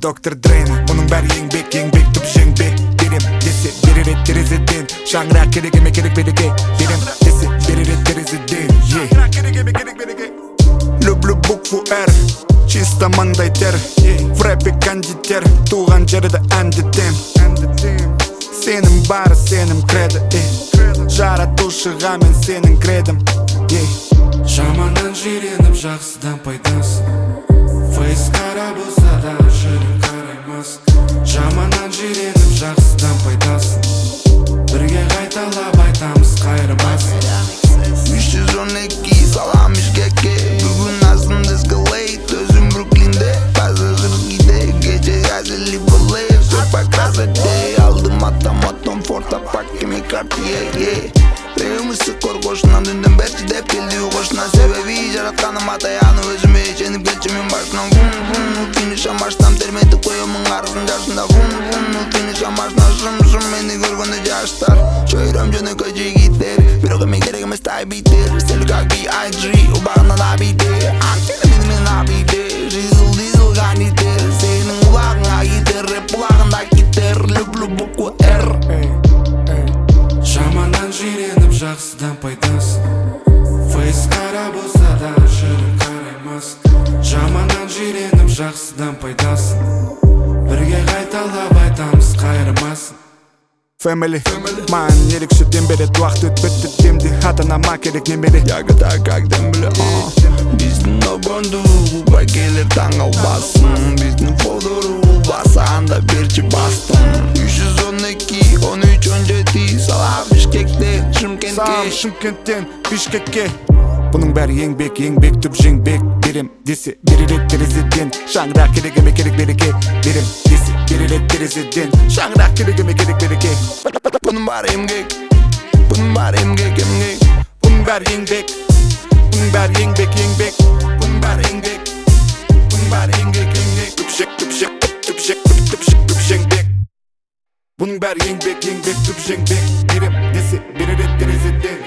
Dr. Dre'ni. Bunun bäri еңбек түп жеңбек. Берем десе берер терезеден. Шаңырақ керек еме керек береке. Берем десе берер терезеден. Люблю букву R, чисто маңдай тер. В рэпе кондитер, туған жерді әндетем. Сенің бары сенің креdo. Жаратушыға мен сенің кредім. Жаманнан жиреніп жақсыдан пайдасын. Фейс қара болса да жүрек қараймас. Жаманнан жиреніп жақсыдан пайдасын. Бірге қайталап айтамыз қайырмасын. 312 салам Бишкекке. Бүгін астым Escalade. Өзім Бруклинде, пассажир гиде. Гece газели болеев, все по красоте. Алдым атом форта паккеми Cartier. Преумысы коргошынан үнден берчи деп келди угошуна. Себеби жаратканым атаяны өзүмө ишенип келчи мен башынан. Финиша марштам терметип коемун арызын жашында. Финиша маршына шым мени көргөндө жаштар. Чөйрөм жөнөкөй жигиттер, бирок эме керек эмес тайбиттер. Стиль как B.I.G. убагына да бийди. Антени менен абийди. Дизел ганитер. Сенин улагыңа китер, рэп булагында китер. Люблю букву R. Жаманнан жиреніп жақсыдан пайдасын. Фейс қара болса да жүрек қараймас. Жаманнан жиреніп жақсыдан пайдасын. Бірге қайталап айтамыз қайырмасын. Family, маған ерекше дем берет. Уақыт өтпетті демде, ата-анама керек немере. Ягода как дембле. Биздин обонду убай келер таң албасын. Биздин фолдору басаанда берчи бастым. 312, 13, 17 салам Бишкекте, Салам Шымкентке. Шымкенттен Бишкекке. Бұның бәрі еңбек түп жеңбек. Берем десе берер терезеден. Шаңырақ керек еме керек береке. Берем десе берер терезеден. Шаңырақ керек еме керек береке. Bunun bari emgek. Bunun bari emgek. Бұның бәрі еңбек. Бұның бәрі еңбек. Бұның бәрі еңбек. Бұның бәрі еңбек. Түп жеңбек. Бұның бәрі еңбек түп жеңбек. Берем десе берер терезеден.